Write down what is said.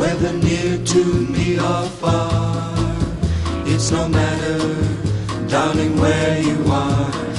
whether near to me or far. It's no matter, darling, where you are.